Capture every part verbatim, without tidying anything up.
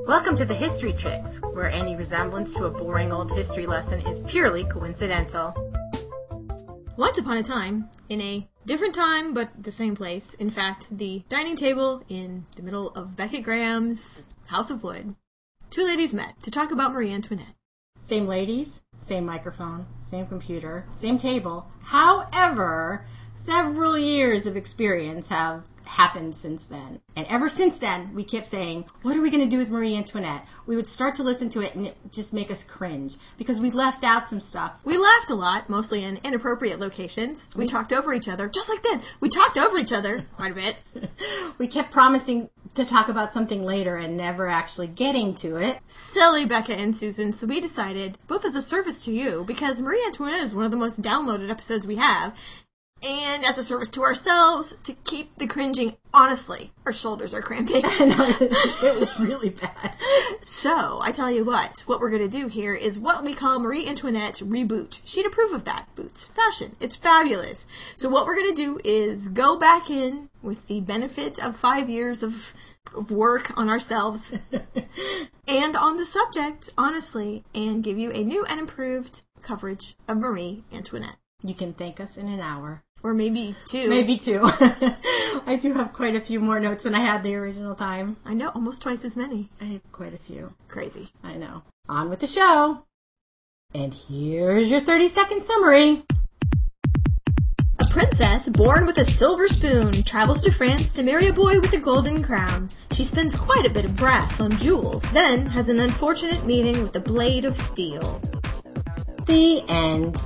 Welcome to the History Tricks, where any resemblance to a boring old history lesson is purely coincidental. Once upon a time, in a different time but the same place, in fact, the dining table in the middle of Beckett Graham's House of Wood, two ladies met to talk about Marie Antoinette. Same ladies, same microphone, same computer, same table. However, several years of experience have happened since then. And ever since then, we kept saying, what are we going to do with Marie Antoinette? We would start to listen to it and it just make us cringe because we left out some stuff. We laughed a lot, mostly in inappropriate locations. We talked over each other, just like then. We talked over each other quite a bit. We kept promising to talk about something later and never actually getting to it. Silly Becca and Susan. So we decided, both as a service to you, because Marie Antoinette is one of the most downloaded episodes we have, and as a service to ourselves, to keep the cringing. Honestly, our shoulders are cramping. It was really bad. So, I tell you what, what we're going to do here is what we call Marie Antoinette Reboot. She'd approve of that. Boots. Fashion. It's fabulous. So what we're going to do is go back in with the benefit of five years of, of work on ourselves and on the subject, honestly, and give you a new and improved coverage of Marie Antoinette. You can thank us in an hour. Or maybe two. Maybe two. I do have quite a few more notes than I had the original time. I know, almost twice as many. I have quite a few. Crazy. I know. On with the show. And here's your thirty-second summary. A princess born with a silver spoon travels to France to marry a boy with a golden crown. She spends quite a bit of brass on jewels, then has an unfortunate meeting with a blade of steel. The end.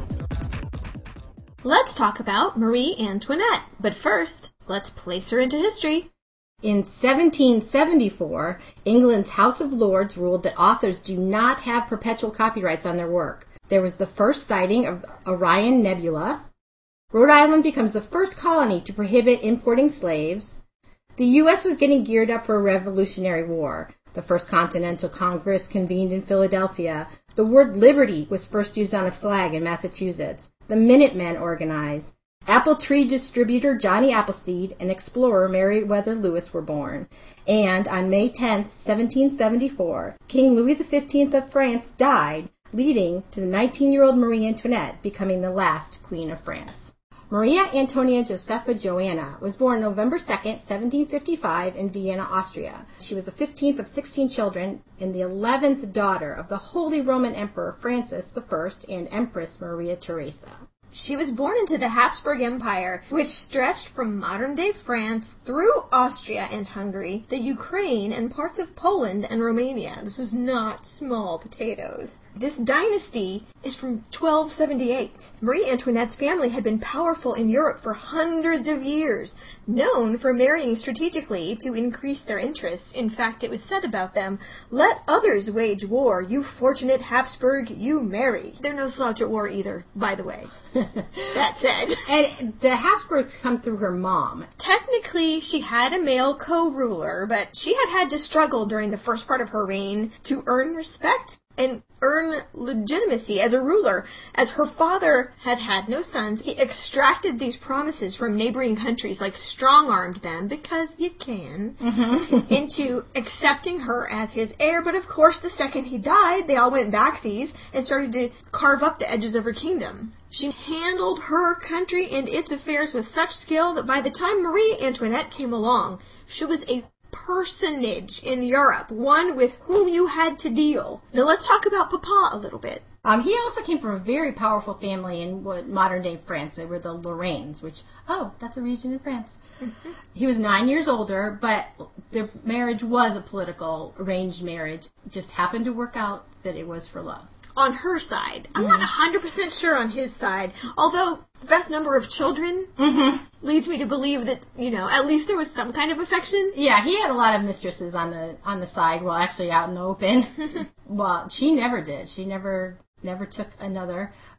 Let's talk about Marie Antoinette. But first, let's place her into history. In seventeen seventy-four, England's House of Lords ruled that authors do not have perpetual copyrights on their work. There was the first sighting of Orion Nebula. Rhode Island becomes the first colony to prohibit importing slaves. The U S was getting geared up for a Revolutionary War. The First Continental Congress convened in Philadelphia. The word liberty was first used on a flag in Massachusetts. The Minutemen organized. Apple tree distributor Johnny Appleseed and explorer Meriwether Lewis were born. And on May tenth, seventeen seventy-four, King Louis the fifteenth of France died, leading to the nineteen-year-old Marie Antoinette becoming the last Queen of France. Maria Antonia Josepha Joanna was born November second, seventeen fifty-five in Vienna, Austria. She was the fifteenth of sixteen children and the eleventh daughter of the Holy Roman Emperor Francis the First and Empress Maria Theresa. She was born into the Habsburg Empire, which stretched from modern-day France through Austria and Hungary, the Ukraine, and parts of Poland and Romania. This is not small potatoes. This dynasty is from twelve seventy-eight. Marie Antoinette's family had been powerful in Europe for hundreds of years, known for marrying strategically to increase their interests. In fact, it was said about them, "Let others wage war, you fortunate Habsburg, you marry." They're no slouch at war either, by the way. That said. And the Habsburgs come through her mom. Technically, she had a male co-ruler, but she had had to struggle during the first part of her reign to earn respect and earn legitimacy as a ruler. As her father had had no sons, he extracted these promises from neighboring countries, like strong-armed them, because you can, mm-hmm. into accepting her as his heir. But of course, the second he died, they all went backsies and started to carve up the edges of her kingdom. She handled her country and its affairs with such skill that by the time Marie Antoinette came along, she was a personage in Europe, one with whom you had to deal. Now let's talk about Papa a little bit. Um, he also came from a very powerful family in what modern-day France. They were the Lorraines, which, oh, that's a region in France. Mm-hmm. He was nine years older, but their marriage was a political arranged marriage. It just happened to work out that it was for love. On her side. I'm mm-hmm. not one hundred percent sure on his side. Although the vast number of children mm-hmm. leads me to believe that, you know, at least there was some kind of affection. Yeah, he had a lot of mistresses on the on the side, well, actually out in the open. Well, she never did. She never never took another.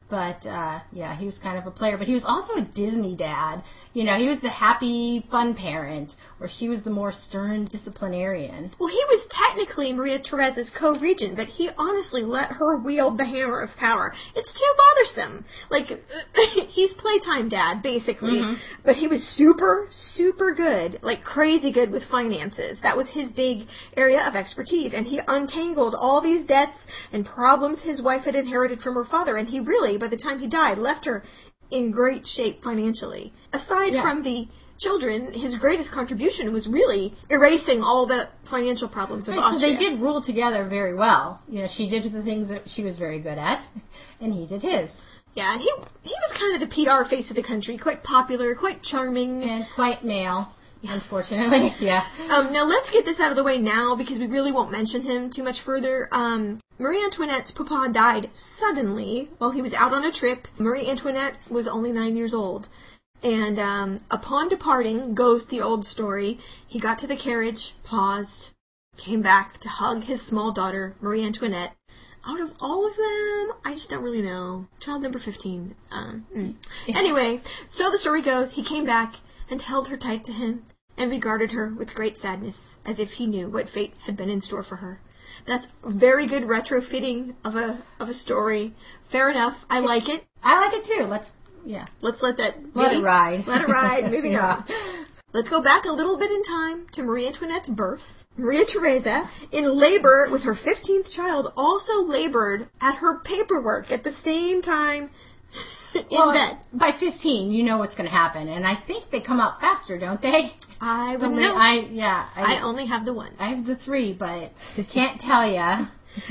But, uh, yeah, he was kind of a player. But he was also a Disney dad. You know, he was the happy, fun parent, where she was the more stern disciplinarian. Well, he was technically Maria Theresa's co-regent, but he honestly let her wield the hammer of power. It's too bothersome. Like, he's playtime dad, basically. Mm-hmm. But he was super, super good, like crazy good with finances. That was his big area of expertise. And he untangled all these debts and problems his wife had inherited from her father. And he really, by the time he died, left her in great shape financially. Aside yeah. from the children, his greatest contribution was really erasing all the financial problems of right, Austria. So they did rule together very well. You know, she did the things that she was very good at, and he did his. Yeah, and he he was kind of the P R face of the country, quite popular, quite charming. And quite male. Yes. Unfortunately, yeah. Um, now let's get this out of the way now, because we really won't mention him too much further. Um, Marie Antoinette's papa died suddenly while he was out on a trip. Marie Antoinette was only nine years old. And um, upon departing, goes the old story, he got to the carriage, paused, came back to hug his small daughter, Marie Antoinette. Out of all of them, I just don't really know. Child number fifteen. Um, mm. Anyway, so the story goes, he came back and held her tight to him, and regarded her with great sadness, as if he knew what fate had been in store for her. That's very good retrofitting of a of a story. Fair enough. I like it. I like it too. Let's yeah. Let's let that let maybe, it ride. Let it ride. Moving yeah. on. Let's go back a little bit in time to Marie Antoinette's birth. Maria Theresa, in labor with her fifteenth child, also labored at her paperwork at the same time. In well, bed. By fifteen, you know what's going to happen, and I think they come out faster, don't they? I wouldn't the, know. I yeah. I, I only have the one. I have the three, but can't tell ya.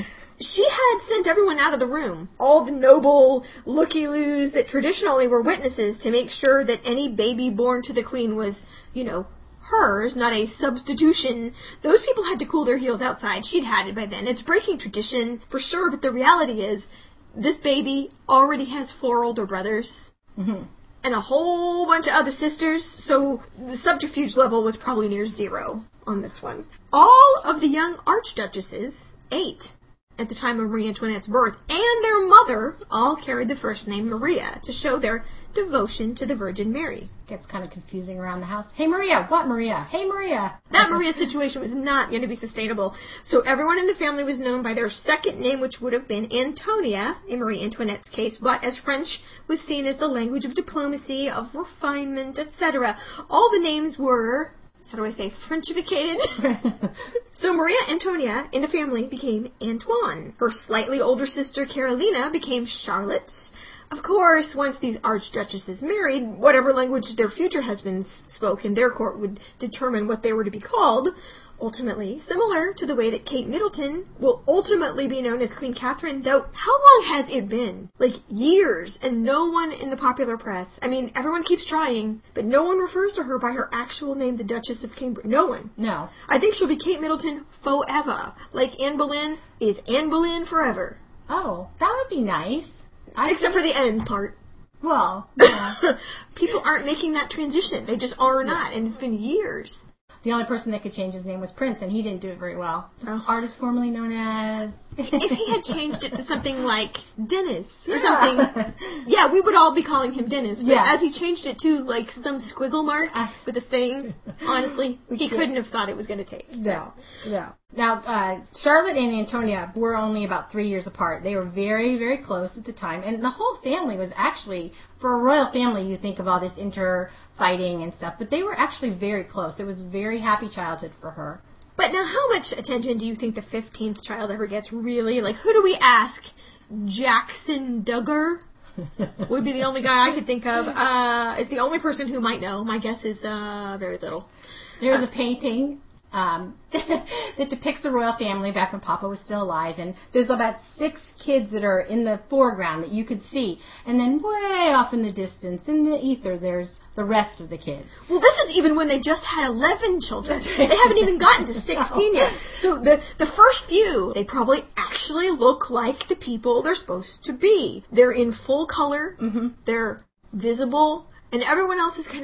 She had sent everyone out of the room, all the noble looky-loos that traditionally were witnesses, to make sure that any baby born to the queen was, you know, hers, not a substitution. Those people had to cool their heels outside. She'd had it by then. It's breaking tradition for sure, but the reality is, this baby already has four older brothers mm-hmm. and a whole bunch of other sisters, so the subterfuge level was probably near zero on this one. All of the young archduchesses, eight at the time of Marie Antoinette's birth, and their mother all carried the first name Maria to show their devotion to the Virgin Mary. Gets kind of confusing around the house. Hey, Maria. What, Maria? Hey, Maria. That Maria situation was not going to be sustainable. So everyone in the family was known by their second name, which would have been Antonia, in Marie Antoinette's case. But as French was seen as the language of diplomacy, of refinement, et cetera, all the names were, how do I say, Frenchificated? So Maria Antonia in the family became Antoine. Her slightly older sister Carolina became Charlotte. Of course, once these archduchesses married, whatever language their future husbands spoke in their court would determine what they were to be called. Ultimately, similar to the way that Kate Middleton will ultimately be known as Queen Catherine, though how long has it been? Like years, and no one in the popular press. I mean, everyone keeps trying, but no one refers to her by her actual name, the Duchess of Cambridge. No one. No. I think she'll be Kate Middleton forever. Like Anne Boleyn is Anne Boleyn forever. Oh, that would be nice. I Except think... for the end part. Well, yeah. People aren't making that transition. They just are not, and it's been years. The only person that could change his name was Prince, and he didn't do it very well. Oh. Artist formerly known as... If he had changed it to something like Dennis or yeah. something, yeah, we would all be calling him Dennis. But yeah. as he changed it to like some squiggle mark uh, with a thing, honestly, he couldn't have thought it was going to take. No, no. Now, uh, Charlotte and Antonia were only about three years apart. They were very, very close at the time, and the whole family was actually, for a royal family, you think of all this inter-fighting and stuff, but they were actually very close. It was a very happy childhood for her. But now, how much attention do you think the fifteenth child ever gets, really? Like, who do we ask? Jackson Duggar would be the only guy I could think of. Uh, is the only person who might know. My guess is uh, very little. There's uh, a painting um, that depicts the royal family back when Papa was still alive, and there's about six kids that are in the foreground that you could see, and then way off in the distance, in the ether, there's the rest of the kids. Well, this is even when they just had eleven children. Right. They haven't even gotten to sixteen no. yet. So the, the first few, they probably actually look like the people they're supposed to be. They're in full color, mm-hmm. they're visible, and everyone else is kind of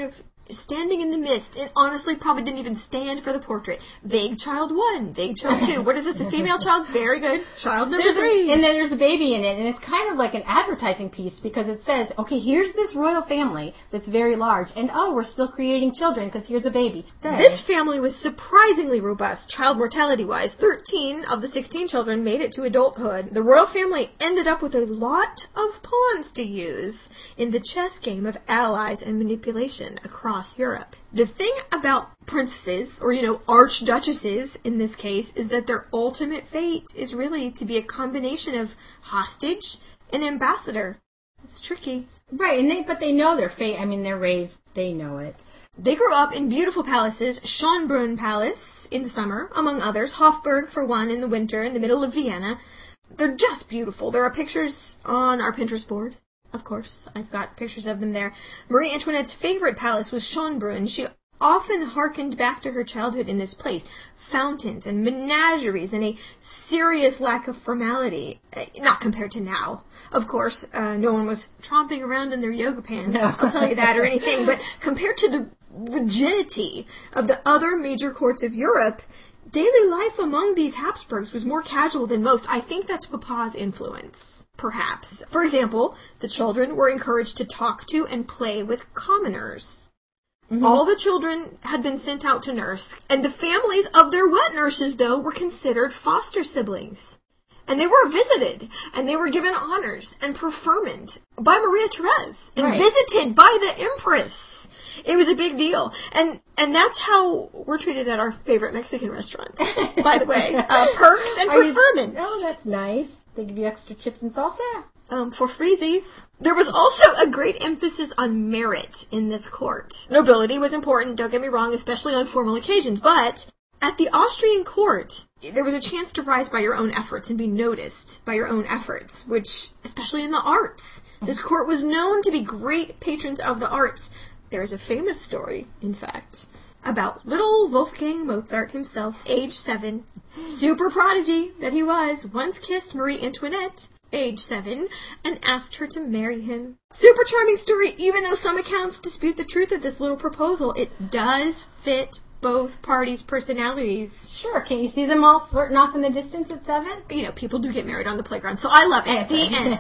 standing in the mist, and honestly probably didn't even stand for the portrait. Vague child one, vague child two. What is this, a female child? Very good. Child number there's three. A, and then there's a baby in it, and it's kind of like an advertising piece because it says, okay, here's this royal family that's very large, and oh, we're still creating children because here's a baby. Dang. This family was surprisingly robust, child mortality-wise. thirteen of the sixteen children made it to adulthood. The royal family ended up with a lot of pawns to use in the chess game of allies and manipulation across Europe. The thing about princesses, or, you know, archduchesses in this case, is that their ultimate fate is really to be a combination of hostage and ambassador. It's tricky. Right, and they but they know their fate. I mean, they're raised, they know it. They grew up in beautiful palaces, Schönbrunn Palace in the summer, among others, Hofburg for one in the winter in the middle of Vienna. They're just beautiful. There are pictures on our Pinterest board. Of course, I've got pictures of them there. Marie Antoinette's favorite palace was Schönbrunn. She often hearkened back to her childhood in this place. Fountains and menageries and a serious lack of formality. Not compared to now. Of course, uh, no one was tromping around in their yoga pants, no. I'll tell you that, or anything. But compared to the rigidity of the other major courts of Europe, daily life among these Habsburgs was more casual than most. I think that's Papa's influence, perhaps. For example, the children were encouraged to talk to and play with commoners. Mm-hmm. All the children had been sent out to nurse, and the families of their wet nurses, though, were considered foster siblings. And they were visited, and they were given honors and preferment by Maria Therese, and right. visited by the Empress. It was a big deal. And and that's how we're treated at our favorite Mexican restaurants, by the way. Uh, perks and preferments. Oh, that's nice. They give you extra chips and salsa. Um, for freezies. There was also a great emphasis on merit in this court. Nobility was important, don't get me wrong, especially on formal occasions, but at the Austrian court, there was a chance to rise by your own efforts and be noticed by your own efforts, which, especially in the arts, this court was known to be great patrons of the arts. There is a famous story, in fact, about little Wolfgang Mozart himself, age seven, super prodigy that he was, once kissed Marie Antoinette, age seven, and asked her to marry him. Super charming story, even though some accounts dispute the truth of this little proposal. It does fit both parties' personalities. Sure, can't you see them all flirting off in the distance at seven? You know, people do get married on the playground, so I love it. At the end.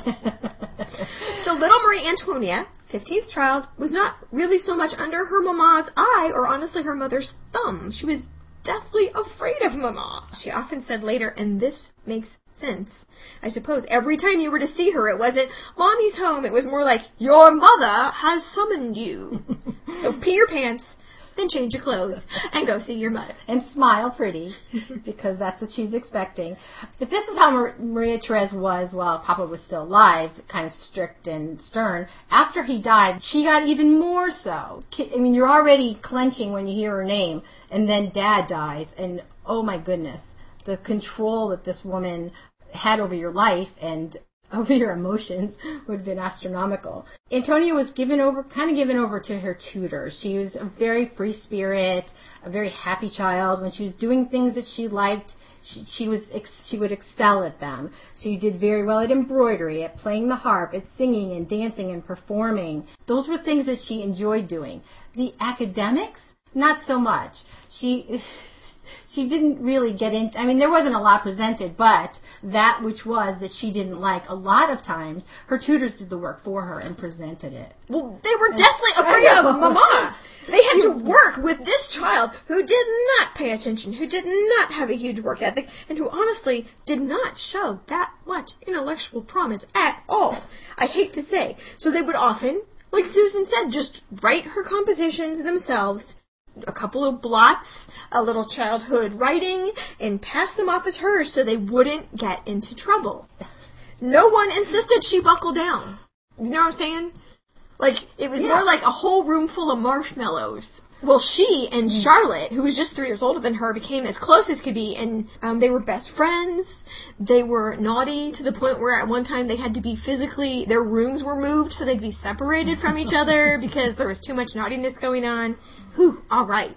So little Marie Antoinette, fifteenth child, was not really so much under her mama's eye, or honestly her mother's thumb. She was deathly afraid of Mama. She often said later, and this makes sense, I suppose, every time you were to see her, it wasn't, Mommy's home. It was more like, your mother has summoned you. So pee your pants, then change your clothes, and go see your mother. And smile pretty, because that's what she's expecting. If this is how Mar- Maria Therese was while Papa was still alive, kind of strict and stern, after he died, she got even more so. I mean, you're already clenching when you hear her name, and then Dad dies, and oh my goodness, the control that this woman had over your life and over your emotions would have been astronomical. Antonia was given over, kind of given over to her tutors. She was a very free spirit, a very happy child. When she was doing things that she liked, she, she was she would excel at them. She did very well at embroidery, at playing the harp, at singing and dancing and performing. Those were things that she enjoyed doing. The academics, not so much. She she didn't really get into, I mean, there wasn't a lot presented, but that which was that she didn't like, a lot of times, her tutors did the work for her and presented it. Well, they were deathly afraid of Mama. They had to work with this child who did not pay attention, who did not have a huge work ethic, and who honestly did not show that much intellectual promise at all. I hate to say. So they would often, like Susan said, just write her compositions themselves, a couple of blots, a little childhood writing, and pass them off as hers so they wouldn't get into trouble. No one insisted she buckle down. You know what I'm saying? Like, it was yeah. more like a whole room full of marshmallows. Well, she and Charlotte, who was just three years older than her, became as close as could be, and um, they were best friends. They were naughty to the point where at one time they had to be physically, their rooms were moved so they'd be separated from each other because there was too much naughtiness going on. Whew, all right.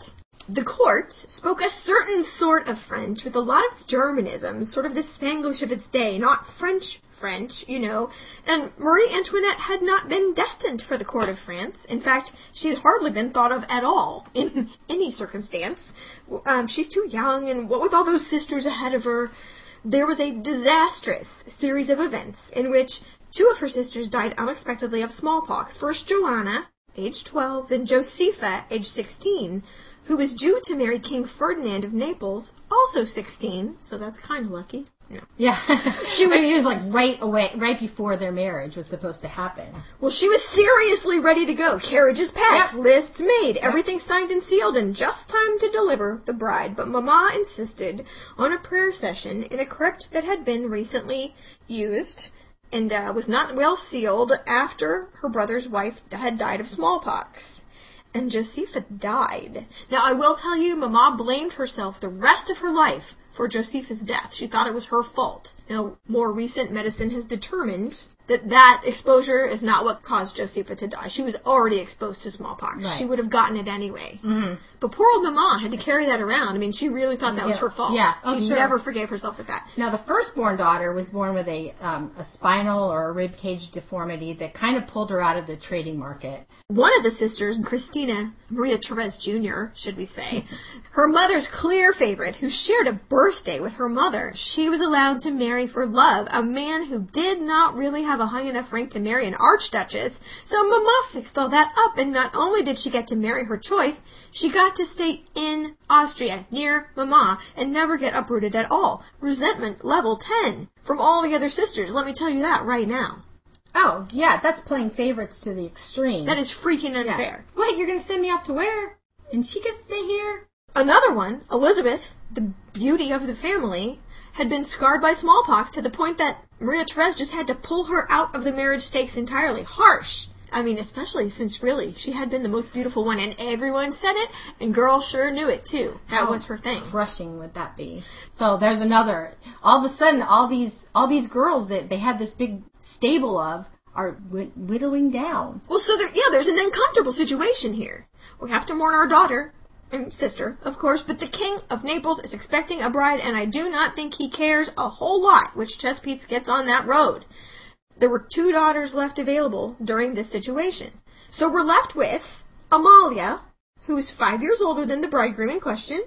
The court spoke a certain sort of French with a lot of Germanisms, sort of the Spanglish of its day, not French French, you know, and Marie Antoinette had not been destined for the court of France. In fact, she had hardly been thought of at all in any circumstance. Um, she's too young, and what with all those sisters ahead of her, there was a disastrous series of events in which two of her sisters died unexpectedly of smallpox. First Joanna, age twelve, then Josepha, age sixteen, who was due to marry King Ferdinand of Naples, also sixteen, so that's kind of lucky. No. Yeah. she was, I mean, it was like right away, right before their marriage was supposed to happen. Well, she was seriously ready to go. Carriages packed, yep. lists made, yep. everything signed and sealed, and just time to deliver the bride. But Mama insisted on a prayer session in a crypt that had been recently used and uh, was not well sealed after her brother's wife had died of smallpox. And Josepha died. Now, I will tell you, Mama blamed herself the rest of her life for Josepha's death. She thought it was her fault. Now, more recent medicine has determined that that exposure is not what caused Josepha to die. She was already exposed to smallpox. Right. She would have gotten it anyway. Mm-hmm. But poor old Mama had to carry that around. I mean, she really thought that yeah. was her fault. Yeah. Oh, she sure. never forgave herself for that. Now, the firstborn daughter was born with a um, a spinal or a rib cage deformity that kind of pulled her out of the trading market. One of the sisters, Christina Maria Therese Junior, should we say, her mother's clear favorite, who shared a birthday with her mother, she was allowed to marry for love a man who did not really have a high enough rank to marry an archduchess. So Mama fixed all that up, and not only did she get to marry her choice, she got to stay in Austria, near Mama, and never get uprooted at all. Resentment level ten from all the other sisters, let me tell you that right now. Oh, yeah, that's playing favorites to the extreme. That is freaking unfair. Yeah. What, you're going to send me off to where? And she gets to stay here? Another one, Elizabeth, the beauty of the family, had been scarred by smallpox to the point that Maria Therese just had to pull her out of the marriage stakes entirely. Harsh. I mean, especially since, really, she had been the most beautiful one, and everyone said it, and girl sure knew it, too. That How was her thing. Crushing would that be? So there's another. All of a sudden, all these all these girls that they had this big stable of are wid- widowing down. Well, so there, yeah, there's an uncomfortable situation here. We have to mourn our daughter, and sister, of course, but the King of Naples is expecting a bride, and I do not think he cares a whole lot which chess piece gets on that road. There were two daughters left available during this situation. So we're left with Amalia, who's five years older than the bridegroom in question,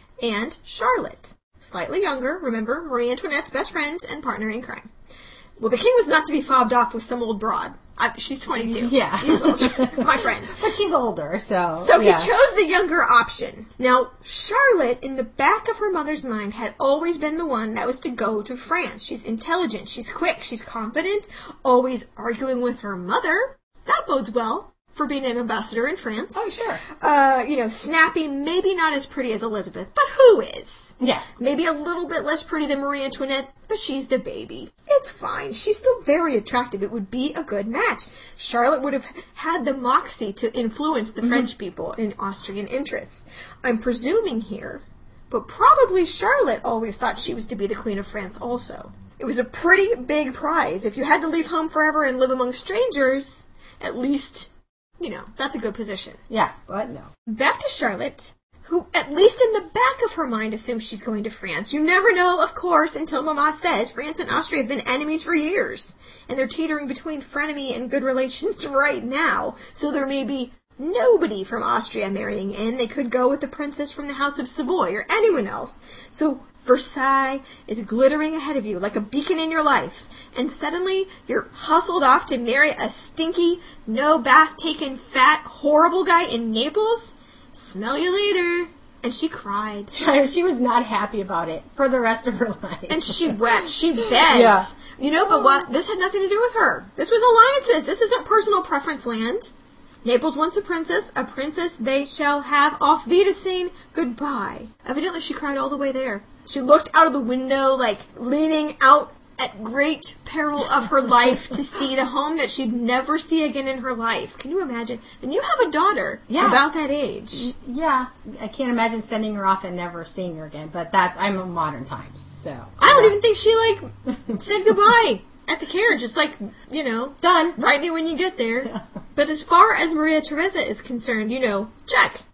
and Charlotte, slightly younger, remember, Marie Antoinette's best friend and partner in crime. Well, the king was not to be fobbed off with some old broad. I, she's twenty-two. Yeah. Years old. My friend. But she's older, so... So yeah. he chose the younger option. Now, Charlotte, in the back of her mother's mind, had always been the one that was to go to France. She's intelligent, she's quick, she's competent, always arguing with her mother. That bodes well for being an ambassador in France. Oh, sure. Uh, you know, snappy, maybe not as pretty as Elizabeth, but who is? Yeah. Maybe a little bit less pretty than Marie Antoinette, but she's the baby. It's fine. She's still very attractive. It would be a good match. Charlotte would have had the moxie to influence the mm-hmm. French people in Austrian interests. I'm presuming here, but probably Charlotte always thought she was to be the Queen of France also. It was a pretty big prize. If you had to leave home forever and live among strangers, at least... You know, that's a good position. Yeah, but no. Back to Charlotte, who, at least in the back of her mind, assumes she's going to France. You never know, of course, until Mama says France and Austria have been enemies for years. And they're teetering between frenemy and good relations right now. So there may be nobody from Austria marrying in. They could go with the princess from the House of Savoy or anyone else. So Versailles is glittering ahead of you like a beacon in your life, and suddenly you're hustled off to marry a stinky, no-bath-taken, fat, horrible guy in Naples? Smell you later. And she cried. She was not happy about it for the rest of her life. And she wept. She begged. Yeah. You know, but what? This had nothing to do with her. This was alliances. This isn't personal preference land. Naples wants a princess. A princess they shall have. Auf Wiedersehen. Goodbye. Evidently she cried all the way there. She looked out of the window, like, leaning out at great peril of her life to see the home that she'd never see again in her life. Can you imagine? And you have a daughter yeah. about that age. Yeah. I can't imagine sending her off and never seeing her again, but that's, I'm in modern times, so. I don't even think she, like, said goodbye at the carriage. It's like, you know, done. Write me when you get there. But as far as Maria Theresa is concerned, you know, check.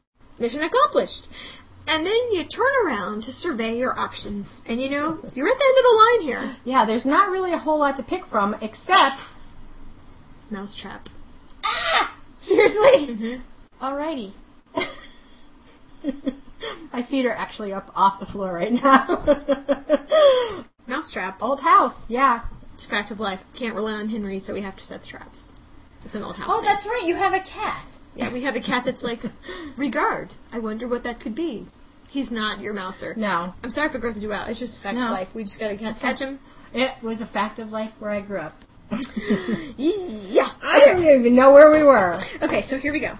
mission accomplished. And then you turn around to survey your options. And, you know, you're at the end of the line here. Yeah, there's not really a whole lot to pick from, except... Mousetrap. Ah! Seriously? Mm-hmm. Alrighty. My feet are actually up off the floor right now. Mousetrap. Old house, yeah. It's a fact of life. Can't rely on Henry, so we have to set the traps. It's an old house Oh, thing. that's right. You have a cat. Yeah, we have a cat that's like, regard. I wonder what that could be. He's not your mouser. No. I'm sorry if it grosses you out. It's just a fact No. of life. We just gotta catch, catch him. It was a fact of life where I grew up. Yeah. I don't even know where we were. Okay, so here we go.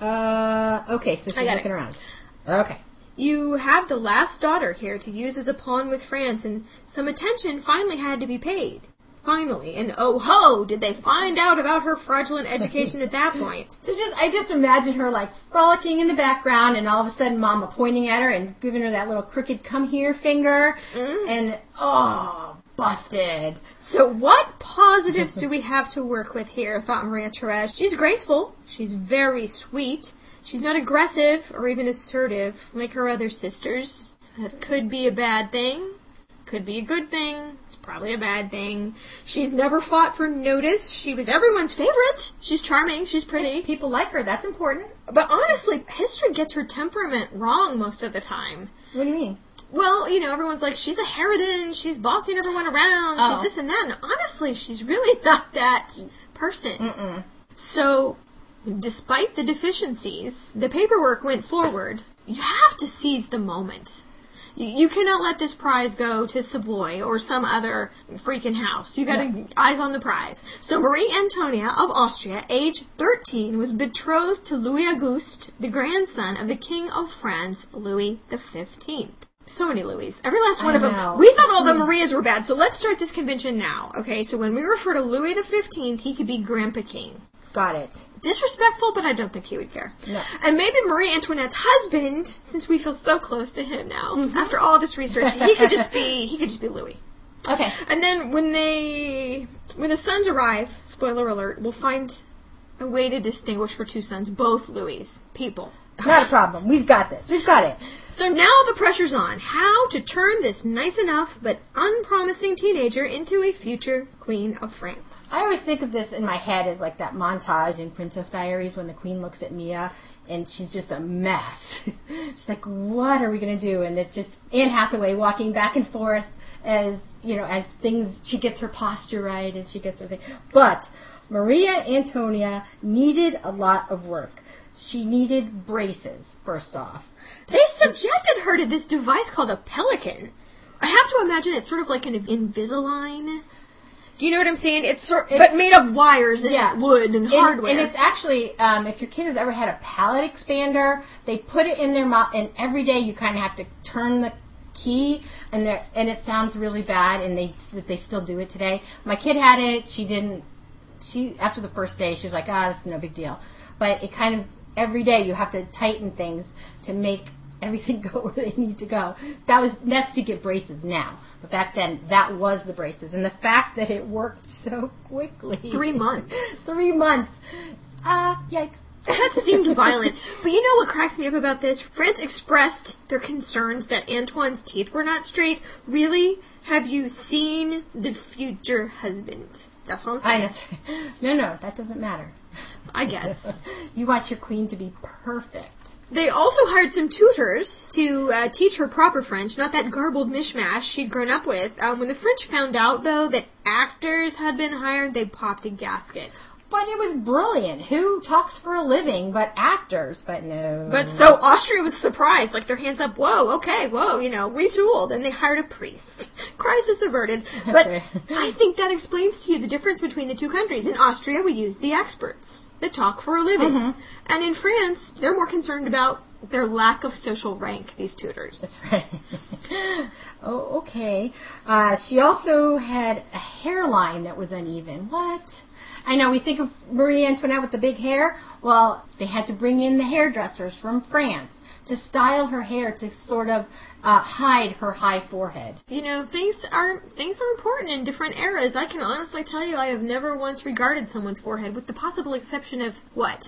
Uh, okay, so she's I got looking it. around. Okay. You have the last daughter here to use as a pawn with France, and some attention finally had to be paid. Finally. And oh ho, did they find out about her fraudulent education at that point. So just, I just imagine her like frolicking in the background, and all of a sudden Mama pointing at her and giving her that little crooked come here finger, Mm. and oh, busted. So what positives do we have to work with here, thought Maria Therese. She's graceful. She's very sweet. She's not aggressive or even assertive like her other sisters. That could be a bad thing. Could be a good thing. It's probably a bad thing. She's never fought for notice. She was everyone's favorite. She's charming. She's pretty. People like her. That's important. But honestly, history gets her temperament wrong most of the time. What do you mean? Well, you know, everyone's like, she's a harridan, she's bossing everyone around, Oh. she's this and that, and honestly, she's really not that person. Mm-mm. So, despite the deficiencies, the paperwork went forward. You have to seize the moment. You, you cannot let this prize go to Savoy or some other freaking house. You gotta Yeah. eyes on the prize. So Marie Antonia of Austria, age thirteen, was betrothed to Louis Auguste, the grandson of the King of France, Louis the fifteenth. So many Louis. Every last one I of them. know. We thought all the Marias were bad, so let's start this convention now. Okay, so when we refer to Louis the fifteenth, he could be Grandpa King. Got it. Disrespectful, but I don't think he would care. No. And maybe Marie Antoinette's husband, since we feel so close to him now, mm-hmm. after all this research, he could just be he could just be Louis. Okay. And then when they when the sons arrive, spoiler alert, we'll find a way to distinguish her two sons, both Louis. People. Not a problem. We've got this. We've got it. So now the pressure's on. How to turn this nice enough but unpromising teenager into a future Queen of France. I always think of this in my head as like that montage in Princess Diaries when the Queen looks at Mia and she's just a mess. She's like, what are we going to do? And it's just Anne Hathaway walking back and forth as, you know, as things, she gets her posture right and she gets her thing. But Maria Antonia needed a lot of work. She needed braces, first off. They subjected her to this device called a pelican. I have to imagine it's sort of like an Invisalign. Do you know what I'm saying? It's sort, It's- but made of wires and yeah. wood and And, hardware. and it's actually, um, if your kid has ever had a palate expander, they put it in their mouth, and every day you kind of have to turn the key, and they and it sounds really bad, and they they still do it today. My kid had it. She didn't. She after the first day, she was like, ah, this is no big deal. But it kind of every day you have to tighten things to make everything go where they need to go. That was that's to get braces now. But back then, that was the braces. And the fact that it worked so quickly. Three months. Three months. Ah, uh, yikes. That seemed violent. But you know what cracks me up about this? France expressed their concerns that Antoine's teeth were not straight. Really? Have you seen the future husband? That's what I'm saying. I know. No, no, that doesn't matter. I guess. You want your queen to be perfect. They also hired some tutors to uh, teach her proper French, not that garbled mishmash she'd grown up with. Um, when the French found out, though, that actors had been hired, they popped a gasket. But it was brilliant. Who talks for a living but actors? But no. But so Austria was surprised, like their hands up, whoa, okay, whoa, you know, retooled. And they hired a priest. Crisis averted. But right. I think that explains to you the difference between the two countries. In Austria, we use the experts that talk for a living. Mm-hmm. And in France, they're more concerned about their lack of social rank, these tutors. That's right. Oh, okay. Uh, she also had a hairline that was uneven. What? I know, we think of Marie Antoinette with the big hair. Well, they had to bring in the hairdressers from France to style her hair to sort of uh, hide her high forehead. You know, things are things are important in different eras. I can honestly tell you I have never once regarded someone's forehead, with the possible exception of, what?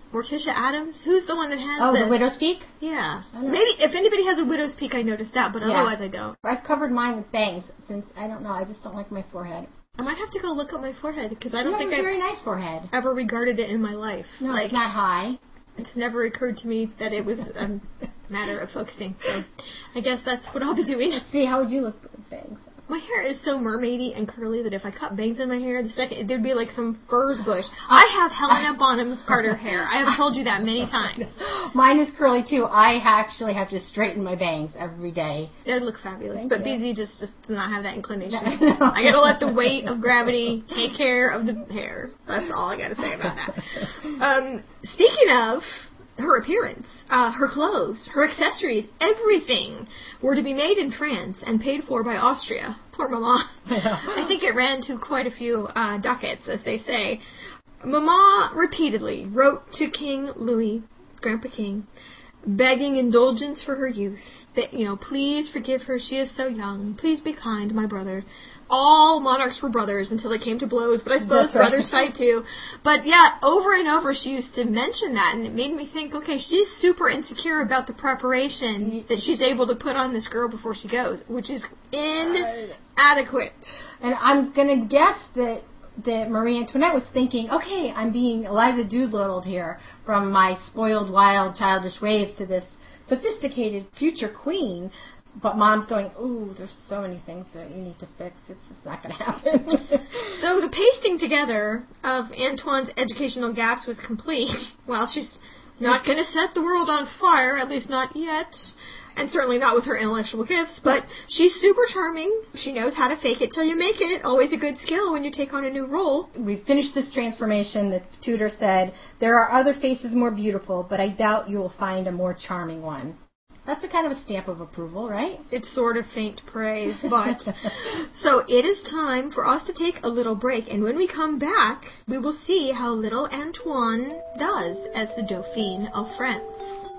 Morticia Addams? Who's the one that has oh, the... the Widow's Peak? Yeah. Maybe, if anybody has a Widow's Peak, I noticed that, but yeah. Otherwise I don't. I've covered mine with bangs since, I don't know, I just don't like my forehead. I might have to go look at my forehead, because I don't you think have a I've very nice forehead. ever regarded it in my life. No, like, it's not high. It's never occurred to me that it was a matter of focusing, so I guess that's what I'll be doing. Let's see, how would you look with bangs? My hair is so mermaidy and curly that if I cut bangs in my hair, the second there'd be like some furze bush. I have Helena Bonham Carter hair. I have told you that many times. Mine is curly too. I actually have to straighten my bangs every day. They'd look fabulous, Thank but you. B Z just, just does not have that inclination. No. I gotta let the weight of gravity take care of the hair. That's all I gotta say about that. Um, speaking of her appearance, uh, her clothes, her accessories, everything were to be made in France and paid for by Austria. Poor Mama. I think it ran to quite a few uh, ducats, as they say. Mama repeatedly wrote to King Louis, Grandpa King, begging indulgence for her youth. You know, please forgive her, she is so young. Please be kind, my brother. All monarchs were brothers until it came to blows, but I suppose right. brothers fight too. But yeah, over and over she used to mention that, and it made me think, okay, she's super insecure about the preparation that she's able to put on this girl before she goes, which is inadequate. And I'm going to guess that, that Marie Antoinette was thinking, okay, I'm being Eliza Doolittle here, from my spoiled, wild, childish ways to this sophisticated future queen. But Mom's going, ooh, there's so many things that you need to fix. It's just not going to happen. So the pasting together of Antoine's educational gaps was complete. Well, she's not going to set the world on fire, at least not yet. And certainly not with her intellectual gifts. But she's super charming. She knows how to fake it till you make it. Always a good skill when you take on a new role. We finished this transformation. The tutor said, there are other faces more beautiful, but I doubt you will find a more charming one. That's a kind of a stamp of approval, right? It's sort of faint praise, but... So it is time for us to take a little break, and when we come back, we will see how little Antoine does as the Dauphine of France.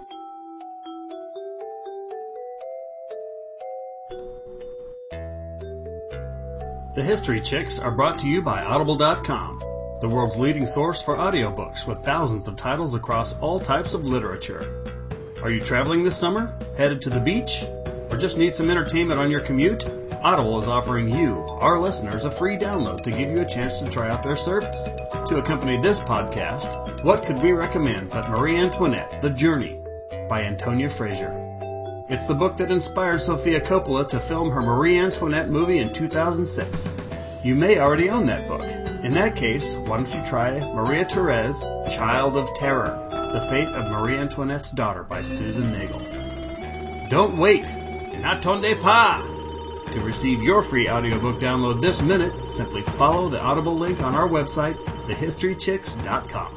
The History Chicks are brought to you by Audible dot com, the world's leading source for audiobooks with thousands of titles across all types of literature. Are you traveling this summer? Headed to the beach? Or just need some entertainment on your commute? Audible is offering you, our listeners, a free download to give you a chance to try out their service. To accompany this podcast, what could we recommend but Marie Antoinette, The Journey, by Antonia Fraser. It's the book that inspired Sofia Coppola to film her Marie Antoinette movie in two thousand six. You may already own that book. In that case, why don't you try Maria Therese, Child of Terror, The Fate of Marie Antoinette's Daughter by Susan Nagel. Don't wait! N'attendez pas! To receive your free audiobook download this minute, simply follow the Audible link on our website, the history chicks dot com.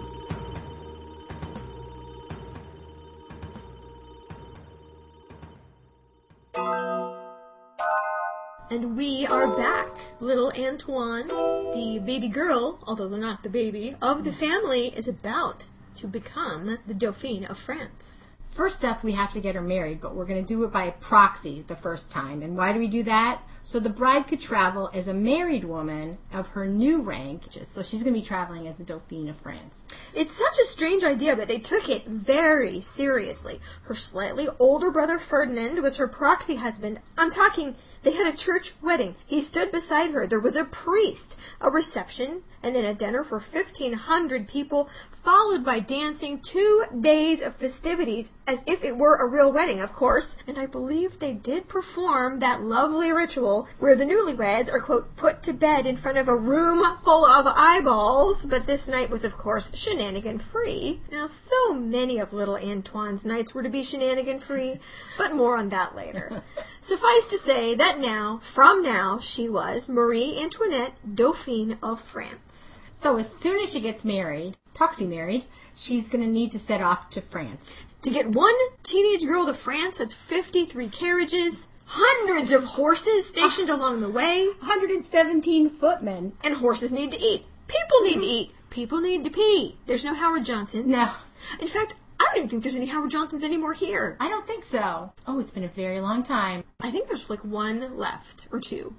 And we are back. Little Antoine, the baby girl, although they're not the baby, of the family, is about to become the Dauphine of France. First up, we have to get her married, but we're going to do it by proxy the first time. And why do we do that? So the bride could travel as a married woman of her new rank. So she's going to be traveling as a Dauphine of France. It's such a strange idea, but they took it very seriously. Her slightly older brother Ferdinand was her proxy husband. I'm talking, they had a church wedding. He stood beside her. There was a priest, a reception, and then a dinner for fifteen hundred people, followed by dancing, two days of festivities, as if it were a real wedding, of course. And I believe they did perform that lovely ritual where the newlyweds are, quote, put to bed in front of a room full of eyeballs, but this night was, of course, shenanigan-free. Now, so many of little Antoine's nights were to be shenanigan-free, but more on that later. Suffice to say that now, from now, she was Marie Antoinette, Dauphine of France. So as soon as she gets married, proxy married, she's going to need to set off to France. To get one teenage girl to France, that's fifty-three carriages, hundreds of horses stationed uh, along the way. one hundred seventeen footmen. And horses need to eat. People need to eat. People need to pee. There's no Howard Johnsons. No. In fact, I don't even think there's any Howard Johnsons anymore here. I don't think so. Oh, it's been a very long time. I think there's like one left, or two.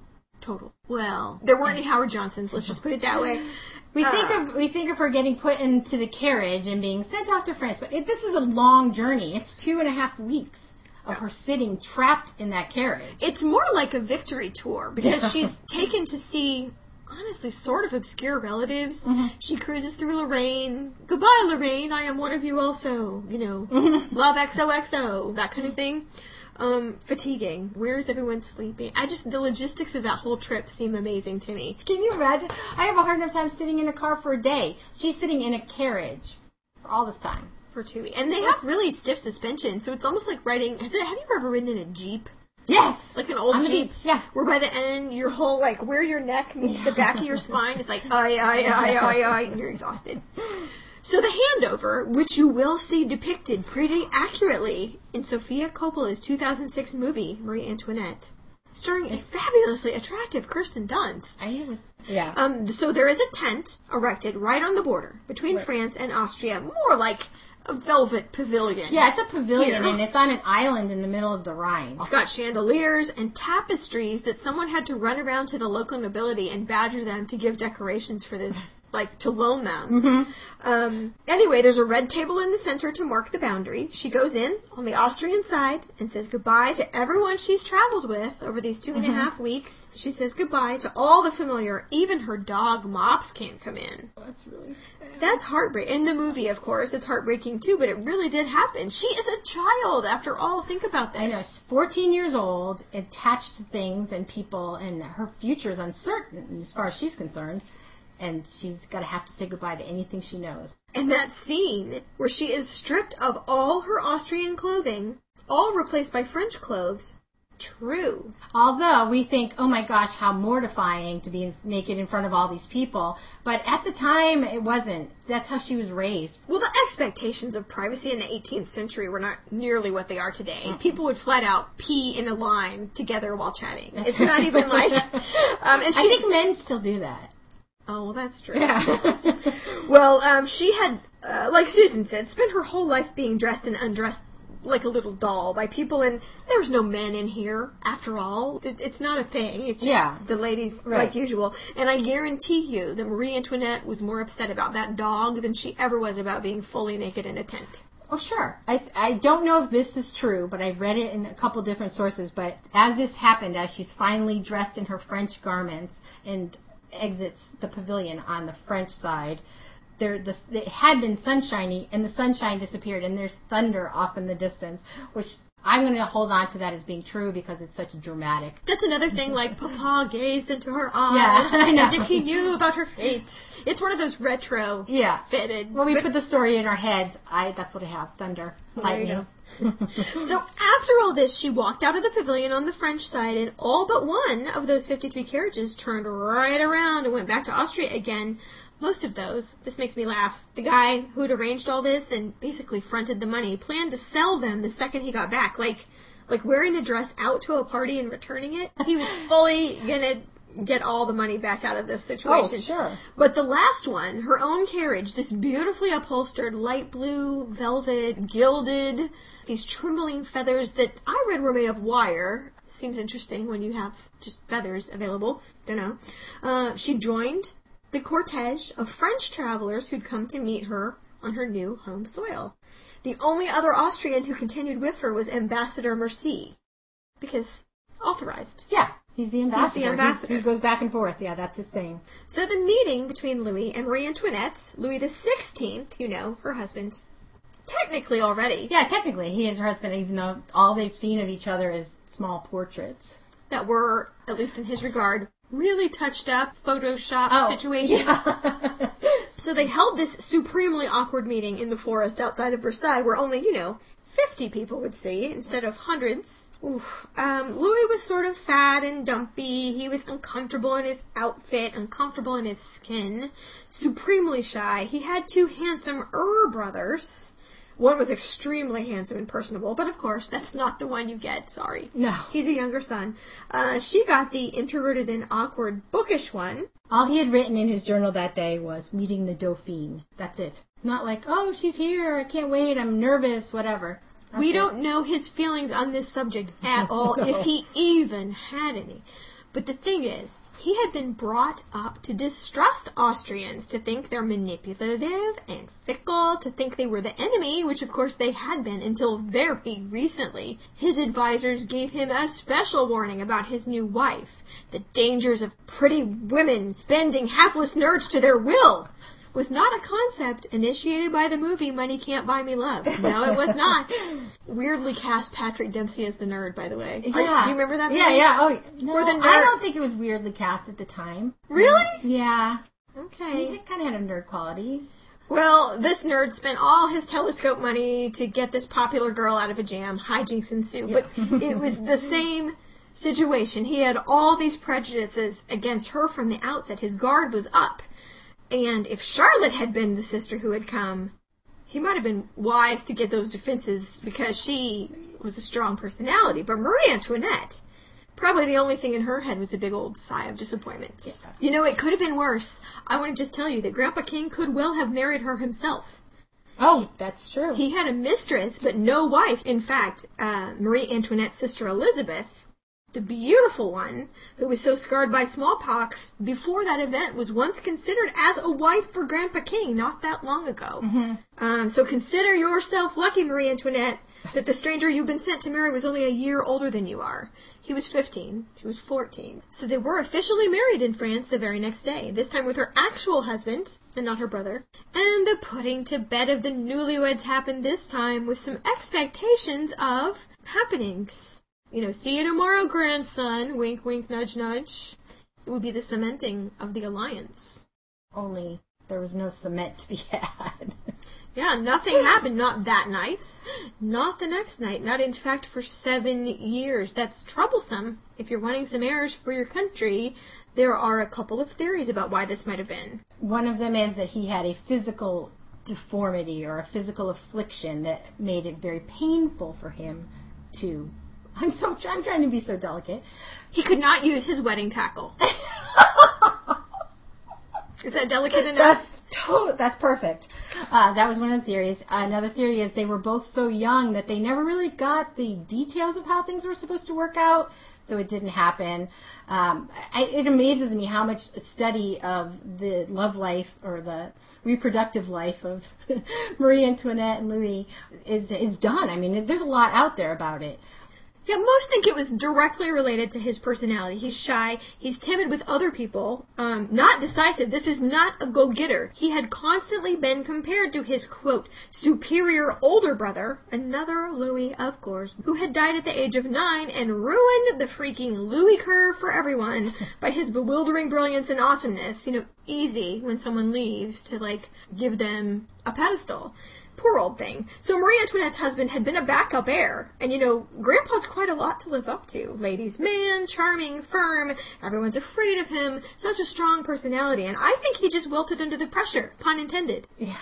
Total. Well, there weren't any Howard Johnsons, let's just put it that way. We think uh, of we think of her getting put into the carriage and being sent off to France, but it, this is a long journey. It's two and a half weeks of her sitting trapped in that carriage. It's more like a victory tour, because she's taken to see, honestly, sort of obscure relatives. Mm-hmm. She cruises through Lorraine. Goodbye, Lorraine, I am one of you also. You know, mm-hmm. Love X O X O, that kind of thing. Um, fatiguing. Where's everyone sleeping? I just, the logistics of that whole trip seem amazing to me. Can you imagine? I have a hard enough time sitting in a car for a day. She's sitting in a carriage for all this time. For two weeks. And they have really stiff suspension, so it's almost like riding, has it, have you ever ridden in a Jeep? Yes! Like an old On Jeep? Beach, yeah. Where by the end, your whole, like, where your neck meets the back of your spine is like, ay, ay, ay, ay, ay, and you're exhausted. So the handover, which you will see depicted pretty accurately in Sofia Coppola's two thousand six movie, Marie Antoinette, starring a fabulously attractive Kirsten Dunst. I was, yeah. Um, so there is a tent erected right on the border between right. France and Austria, more like a velvet pavilion. Yeah, it's a pavilion, Here. and it's on an island in the middle of the Rhine. It's got chandeliers and tapestries that someone had to run around to the local nobility and badger them to give decorations for this, like, to loan them. Mm-hmm. Um, anyway, there's a red table in the center to mark the boundary. She goes in on the Austrian side and says goodbye to everyone she's traveled with over these two and mm-hmm. a half weeks. She says goodbye to all the familiar. Even her dog, Mops, can't come in. That's really sad. That's heartbreaking. In the movie, of course, it's heartbreaking too, but it really did happen. She is a child, after all. Think about this. I know. She's fourteen years old, attached to things and people, and her future is uncertain as far as she's concerned. And she's got to have to say goodbye to anything she knows. And that scene where she is stripped of all her Austrian clothing, all replaced by French clothes, true. Although we think, oh my gosh, how mortifying to be naked in front of all these people. But at the time, it wasn't. That's how she was raised. Well, the expectations of privacy in the eighteenth century were not nearly what they are today. Mm-hmm. People would flat out pee in a line together while chatting. That's it's right. Not even like... Um, and she, I think men still do that. Oh, well, that's true. Yeah. Well, um, she had, uh, like Susan said, spent her whole life being dressed and undressed like a little doll by people, and there's no men in here, after all. It, it's not a thing. It's just yeah. the ladies, right. like usual. And I guarantee you that Marie Antoinette was more upset about that dog than she ever was about being fully naked in a tent. Oh, sure. I I don't know if this is true, but I've read it in a couple different sources. But as this happened, as she's finally dressed in her French garments and exits the pavilion on the French side, there the, it had been sunshiny, and the sunshine disappeared, and there's thunder off in the distance, which I'm going to hold on to that as being true because it's such a dramatic. That's another thing, like, Papa gazed into her eyes yeah, I know. as if he knew about her fate. It's one of those retro yeah. fitted. When we but, put the story in our heads, I that's what I have, thunder, lightning. So after all this, she walked out of the pavilion on the French side, and all but one of those fifty-three carriages turned right around and went back to Austria again. Most of those, this makes me laugh, the guy who'd arranged all this and basically fronted the money planned to sell them the second he got back, like like wearing a dress out to a party and returning it. He was fully gonna get all the money back out of this situation. Oh, sure. But the last one, her own carriage, this beautifully upholstered light blue, velvet, gilded, these trembling feathers that I read were made of wire. Seems interesting when you have just feathers available. Don't know. Uh, she joined the cortege of French travelers who'd come to meet her on her new home soil. The only other Austrian who continued with her was Ambassador Mercier, because authorized. Yeah. He's the ambassador. He's the ambassador. He's, he goes back and forth. Yeah, that's his thing. So the meeting between Louis and Marie Antoinette, Louis the sixteenth, you know, her husband, technically already. Yeah, technically. He is her husband, even though all they've seen of each other is small portraits. That were, at least in his regard, really touched up, Photoshop oh, situation. Yeah. So they held this supremely awkward meeting in the forest outside of Versailles where only, you know, fifty people would see instead of hundreds. Oof. Um, Louis was sort of fat and dumpy. He was uncomfortable in his outfit, uncomfortable in his skin, supremely shy. He had two handsome er brothers. One was extremely handsome and personable, but of course, that's not the one you get, sorry. No. He's a younger son. Uh, she got the introverted and awkward, bookish one. All he had written in his journal that day was, meeting the Dauphine. That's it. Not like, oh, she's here, I can't wait, I'm nervous, whatever. That's we it. don't know his feelings on this subject at all, No. if he even had any. But the thing is, he had been brought up to distrust Austrians, to think they're manipulative and fickle, to think they were the enemy, which of course they had been until very recently. His advisors gave him a special warning about his new wife, the dangers of pretty women bending hapless nerds to their will. Was not a concept initiated by the movie Money Can't Buy Me Love. No, it was not. Weirdly cast Patrick Dempsey as the nerd, by the way. Yeah. Are, do you remember that movie? Yeah, yeah. Oh, no, Or the nerd. I don't think it was weirdly cast at the time. Really? Yeah. Okay. It kind of had a nerd quality. Well, this nerd spent all his telescope money to get this popular girl out of a jam. Hijinks ensue. But it was the same situation. He had all these prejudices against her from the outset. His guard was up. And if Charlotte had been the sister who had come, he might have been wise to get those defenses because she was a strong personality. But Marie Antoinette, probably the only thing in her head was a big old sigh of disappointment. Yeah. You know, it could have been worse. I want to just tell you that Grandpa King could well have married her himself. Oh, that's true. He had a mistress, but no wife. In fact, uh, Marie Antoinette's sister Elizabeth, the beautiful one, who was so scarred by smallpox, before that event was once considered as a wife for Grandpa King not that long ago. Mm-hmm. Um, so consider yourself lucky, Marie Antoinette, that the stranger you've been sent to marry was only a year older than you are. He was fifteen. She was fourteen. So they were officially married in France the very next day, this time with her actual husband, and not her brother. And the putting to bed of the newlyweds happened this time with some expectations of happenings. You know, see you tomorrow, grandson. Wink, wink, nudge, nudge. It would be the cementing of the alliance. Only there was no cement to be had. Yeah, nothing happened. Not that night. Not the next night. Not, in fact, for seven years. That's troublesome. If you're wanting some heirs for your country, there are a couple of theories about why this might have been. One of them is that he had a physical deformity or a physical affliction that made it very painful for him to... I'm so I'm trying to be so delicate. He could not use his wedding tackle. Is that delicate enough? That's to- that's perfect. Uh, that was one of the theories. Another theory is they were both so young that they never really got the details of how things were supposed to work out, so it didn't happen. Um, I, it amazes me how much study of the love life or the reproductive life of Marie Antoinette and Louis is is done. I mean, there's a lot out there about it. Yeah, most think it was directly related to his personality. He's shy. He's timid with other people. Um, not decisive. This is not a go-getter. He had constantly been compared to his, quote, superior older brother, another Louis, of course, who had died at the age of nine and ruined the freaking Louis curve for everyone by his bewildering brilliance and awesomeness. You know, easy when someone leaves to, like, give them a pedestal. Poor old thing. So Marie Antoinette's husband had been a backup heir. And, you know, Grandpa's quite a lot to live up to. Ladies' man, charming, firm. Everyone's afraid of him. Such a strong personality. And I think he just wilted under the pressure. Pun intended. Yeah.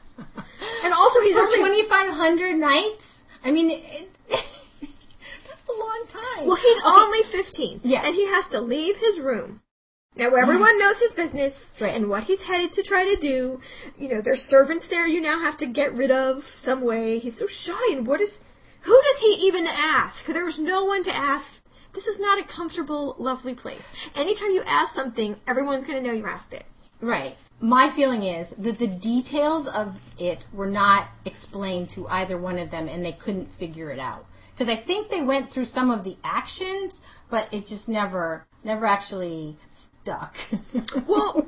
And also he's For only... twenty-five hundred nights? I mean, it, that's a long time. Well, he's okay. only fifteen. Yeah. And he has to leave his room. Now, everyone knows his business Right. and what he's headed to try to do. You know, there's servants there you now have to get rid of some way. He's so shy, and what is... Who does he even ask? There's no one to ask. This is not a comfortable, lovely place. Anytime you ask something, everyone's going to know you asked it. Right. My feeling is that the details of it were not explained to either one of them, and they couldn't figure it out. Because I think they went through some of the actions, but it just never, never actually... stuck. Well,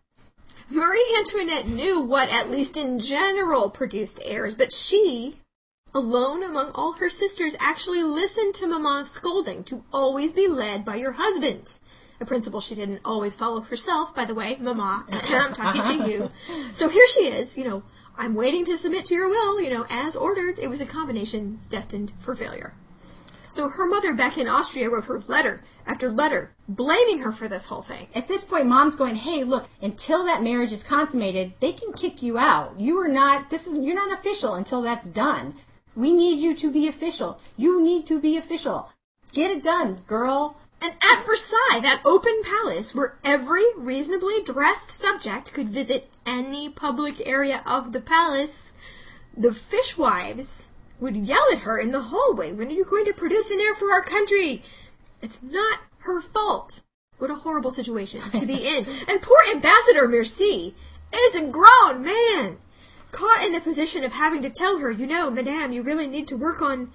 Marie Antoinette knew what, at least in general, produced heirs, but she, alone among all her sisters, actually listened to Mama's scolding to always be led by your husband. A principle she didn't always follow herself, by the way. Mama, I'm talking to you. So here she is, you know, I'm waiting to submit to your will, you know, as ordered. It was a combination destined for failure. So her mother back in Austria wrote her letter after letter, blaming her for this whole thing. At this point, Mom's going, hey, look, until that marriage is consummated, they can kick you out. You are not, this is, you're not official until that's done. We need you to be official. You need to be official. Get it done, girl. And at Versailles, that open palace where every reasonably dressed subject could visit any public area of the palace, the fishwives would yell at her in the hallway, when are you going to produce an heir for our country? It's not her fault. What a horrible situation to be in. And poor Ambassador Merci is a grown man, caught in the position of having to tell her, you know, Madame, you really need to work on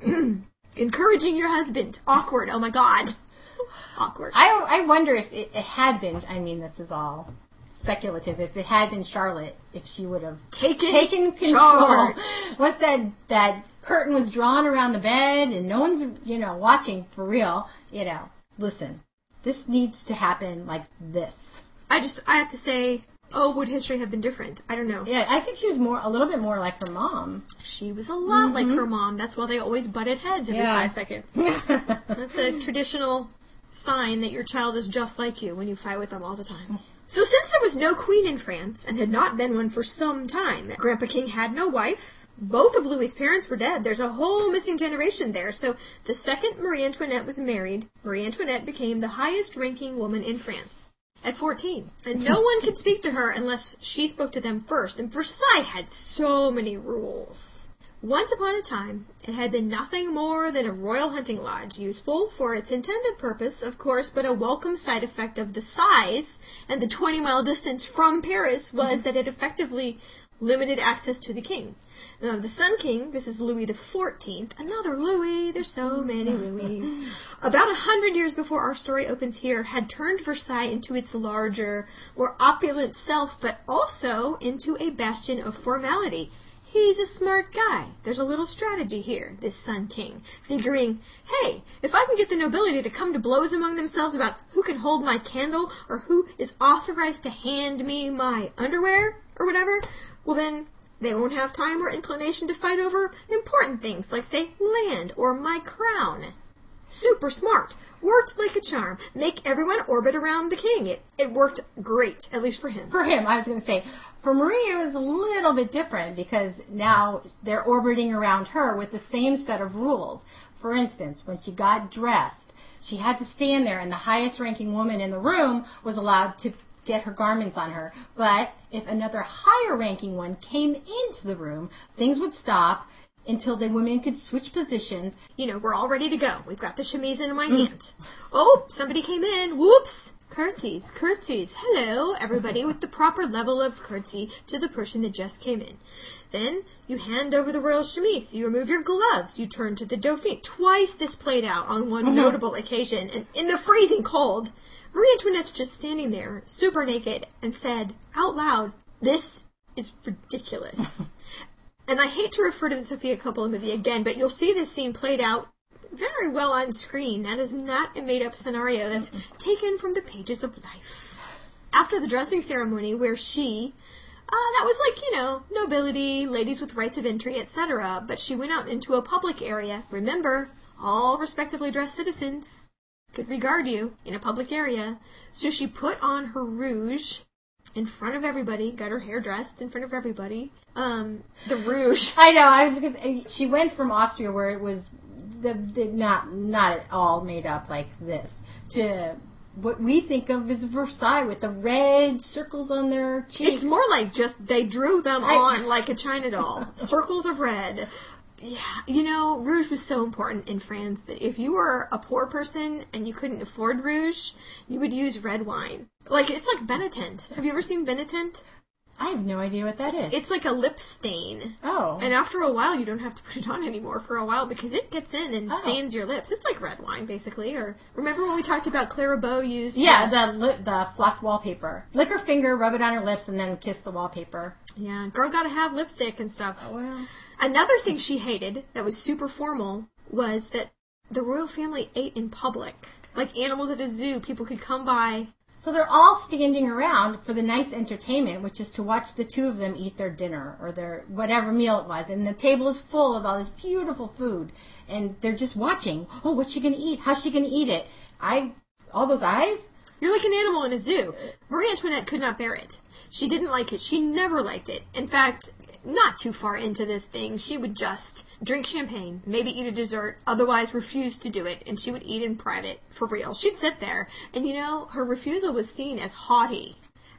encouraging your husband. Awkward. Oh my God. Awkward. I, I wonder if it, it had been, I mean, this is all speculative, if it had been Charlotte, if she would have taken, taken control. Charge. Once that, that curtain was drawn around the bed and no one's, you know, watching for real, you know, listen, this needs to happen like this. I just, I have to say, oh, would history have been different? I don't know. Yeah, I think she was more, a little bit more like her mom. She was a lot mm-hmm. like her mom. That's why they always butted heads every yeah. five seconds. That's a traditional sign that your child is just like you when you fight with them all the time. So since there was no queen in France, and had not been one for some time, Grandpa King had no wife. Both of Louis's parents were dead. There's a whole missing generation there. So the second Marie Antoinette was married, Marie Antoinette became the highest-ranking woman in France at fourteen. And no one could speak to her unless she spoke to them first. And Versailles had so many rules. Once upon a time, it had been nothing more than a royal hunting lodge, useful for its intended purpose, of course, but a welcome side effect of the size and the twenty-mile distance from Paris was that it effectively limited access to the king. Now, the Sun King, this is Louis the fourteenth, another Louis, there's so many Louis, about a hundred years before our story opens here, had turned Versailles into its larger, more opulent self, but also into a bastion of formality. He's a smart guy. There's a little strategy here, this Sun King, figuring, hey, if I can get the nobility to come to blows among themselves about who can hold my candle or who is authorized to hand me my underwear or whatever, well then they won't have time or inclination to fight over important things like, say, land or my crown. Super smart. Worked like a charm. Make everyone orbit around the king. It, it worked great, at least for him. For him, I was going to say. For Marie, it was a little bit different because now they're orbiting around her with the same set of rules. For instance, when she got dressed, she had to stand there and the highest ranking woman in the room was allowed to get her garments on her. But if another higher ranking one came into the room, things would stop until the women could switch positions. You know, we're all ready to go. We've got the chemise in my mm. hand. Oh, somebody came in. Whoops. Curtsies, curtsies. Hello, everybody, with the proper level of curtsy to the person that just came in. Then you hand over the royal chemise. You remove your gloves. You turn to the Dauphine. Twice this played out on one mm-hmm. notable occasion. And in the freezing cold, Marie Antoinette's just standing there, super naked, and said out loud, "This is ridiculous." And I hate to refer to the Sophia Coppola movie again, but you'll see this scene played out very well on screen. That is not a made-up scenario. That's taken from the pages of life. After the dressing ceremony, where she, uh, that was like, you know, nobility, ladies with rights of entry, et cetera, but she went out into a public area. Remember, all respectably dressed citizens could regard you in a public area. So she put on her rouge in front of everybody, got her hair dressed in front of everybody. Um, the rouge. I know, I was gonna, she went from Austria, where it was The, the, not not at all made up like this, to what we think of as Versailles with the red circles on their cheeks. It's more like just they drew them I, on like a China doll. Circles of red. Yeah, you know, rouge was so important in France that if you were a poor person and you couldn't afford rouge, you would use red wine. Like, it's like Benetint. Have you ever seen Benetint? I have no idea what that is. It's like a lip stain. Oh. And after a while, you don't have to put it on anymore for a while because it gets in and oh. stains your lips. It's like red wine, basically. Or remember when we talked about Clara Bow used... Yeah, the the, the flocked wallpaper. Lick her finger, rub it on her lips, and then kiss the wallpaper. Yeah, girl gotta have lipstick and stuff. Oh, well. Another thing she hated that was super formal was that the royal family ate in public. Like animals at a zoo, people could come by... So they're all standing around for the night's entertainment, which is to watch the two of them eat their dinner or their whatever meal it was. And the table is full of all this beautiful food. And they're just watching. Oh, what's she going to eat? How's she going to eat it? I, all those eyes? You're like an animal in a zoo. Marie Antoinette could not bear it. She didn't like it. She never liked it. In fact, not too far into this thing, she would just drink champagne, maybe eat a dessert, otherwise refuse to do it, and she would eat in private, for real. She'd sit there, and you know, her refusal was seen as haughty.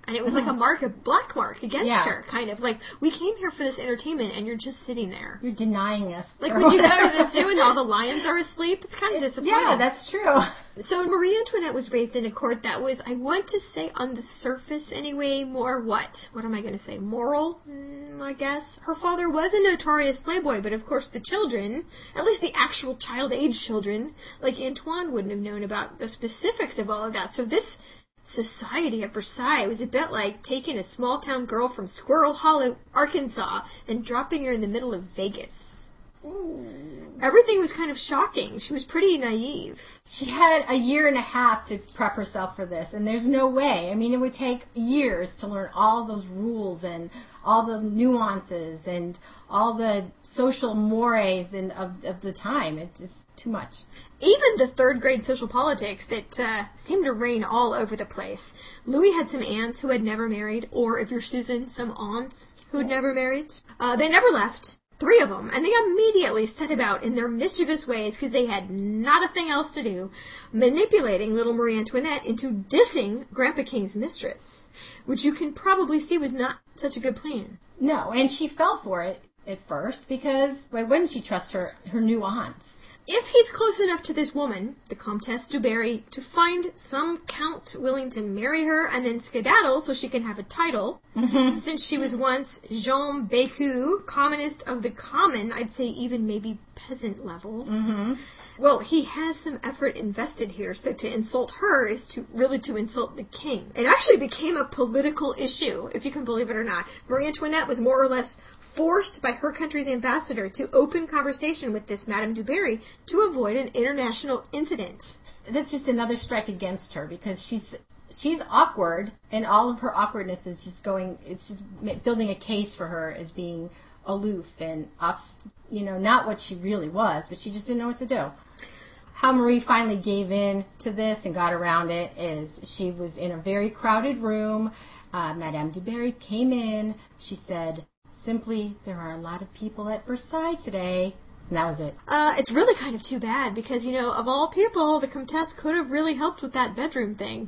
And it was like a mark, a black mark against Yeah. her, kind of. Like, we came here for this entertainment, and you're just sitting there. You're denying us. Like, when you go to the zoo and all the lions are asleep, it's kind of disappointing. Yeah, that's true. So Marie Antoinette was raised in a court that was, I want to say on the surface anyway, more what? What am I going to say? Moral, mm, I guess. Her father was a notorious playboy, but of course the children, at least the actual child-age children, like Antoine wouldn't have known about the specifics of all of that. So this society at Versailles was a bit like taking a small-town girl from Squirrel Hollow, Arkansas, and dropping her in the middle of Vegas. Ooh. Everything was kind of shocking. She was pretty naive. She had a year and a half to prep herself for this, and there's no way. I mean, it would take years to learn all those rules and all the nuances and all the social mores and of, of the time. It's just too much. Even the third grade social politics that uh, seemed to reign all over the place. Louis had some aunts who had never married, or if you're Susan, some aunts who had never married. Uh, they never left. Three of them, and they immediately set about in their mischievous ways, because they had not a thing else to do, manipulating little Marie Antoinette into dissing Grandpa King's mistress, which you can probably see was not such a good plan. No, and she fell for it at first, because why wouldn't she trust her, her new aunts? If he's close enough to this woman, the Comtesse du Barry, to find some count willing to marry her and then skedaddle so she can have a title, mm-hmm. since she was once Jean Bécu, commonest of the common, I'd say even maybe peasant level. Mm-hmm. Well, he has some effort invested here, so to insult her is to really to insult the king. It actually became a political issue, if you can believe it or not. Marie Antoinette was more or less forced by her country's ambassador to open conversation with this Madame du Barry to avoid an international incident. That's just another strike against her, because she's she's awkward, and all of her awkwardness is just going, it's just building a case for her as being aloof and off, you know, not what she really was, but she just didn't know what to do. How Marie finally gave in to this and got around it is she was in a very crowded room. Uh, Madame du Barry came in. She said, simply, there are a lot of people at Versailles today. And that was it. Uh, it's really kind of too bad because, you know, of all people, the Comtesse could have really helped with that bedroom thing.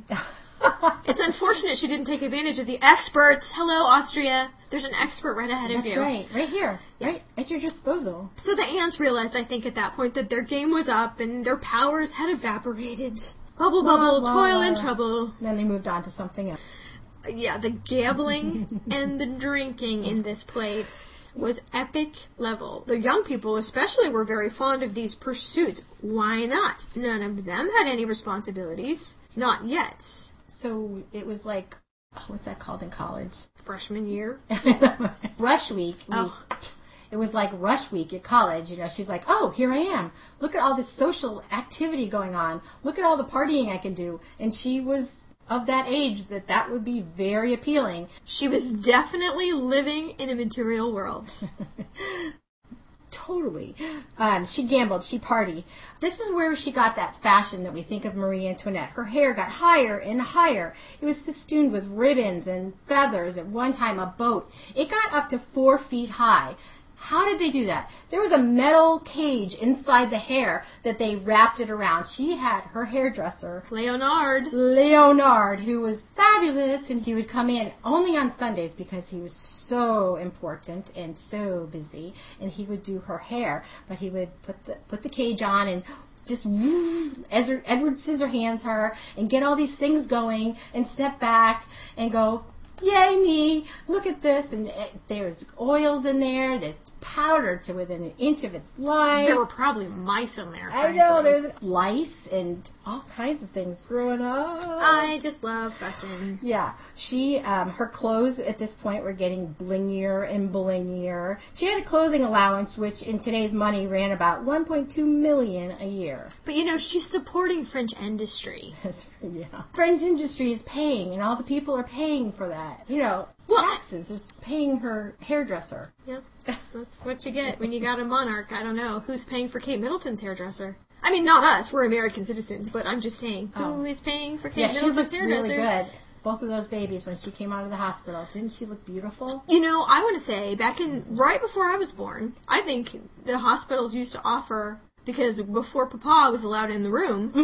It's unfortunate she didn't take advantage of the experts. Hello, Austria. There's an expert right ahead of That's you. That's right. Right here. Right at your disposal. So the aunts realized, I think, at that point that their game was up and their powers had evaporated. Bubble, bubble, Blah, toil blah. and trouble. Then they moved on to something else. Yeah, the gambling and the drinking in this place was epic level. The young people especially were very fond of these pursuits. Why not? None of them had any responsibilities. Not yet. So it was like, what's that called in college? Freshman year? Rush week. Oh. It was like rush week at college. You know, she's like, oh, here I am. Look at all this social activity going on. Look at all the partying I can do. And she was of that age that that would be very appealing. She was definitely living in a material world. Totally. Um, she gambled. She partied. This is where she got that fashion that we think of Marie Antoinette. Her hair got higher and higher. It was festooned with ribbons and feathers. At one time, a boat. It got up to four feet high. How did they do that? There was a metal cage inside the hair that they wrapped it around. She had her hairdresser, Leonard. Leonard, who was fabulous, and he would come in only on Sundays because he was so important and so busy, and he would do her hair. But he would put the put the cage on and just woo, Edward Scissorhands her and get all these things going and step back and go, yay me, look at this. And it, there's oils in there that's powdered to within an inch of its life. There were probably mice in there. I know, there's lice and all kinds of things growing up. I just love fashion. Yeah, she, um, her clothes at this point were getting blingier and blingier. She had a clothing allowance, which in today's money ran about one point two million dollars a year. But you know, she's supporting French industry. Yeah. French industry is paying, and all the people are paying for that. You know, well, taxes. There's paying her hairdresser. Yeah, that's, that's what you get when you got a monarch. I don't know. Who's paying for Kate Middleton's hairdresser? I mean, not us. We're American citizens, but I'm just saying, oh. who is paying for Kate yeah, Middleton's she looked hairdresser? really good. Both of those babies, when she came out of the hospital, didn't she look beautiful? You know, I want to say, back in, right before I was born, I think the hospitals used to offer, because before Papa was allowed in the room, mm-hmm.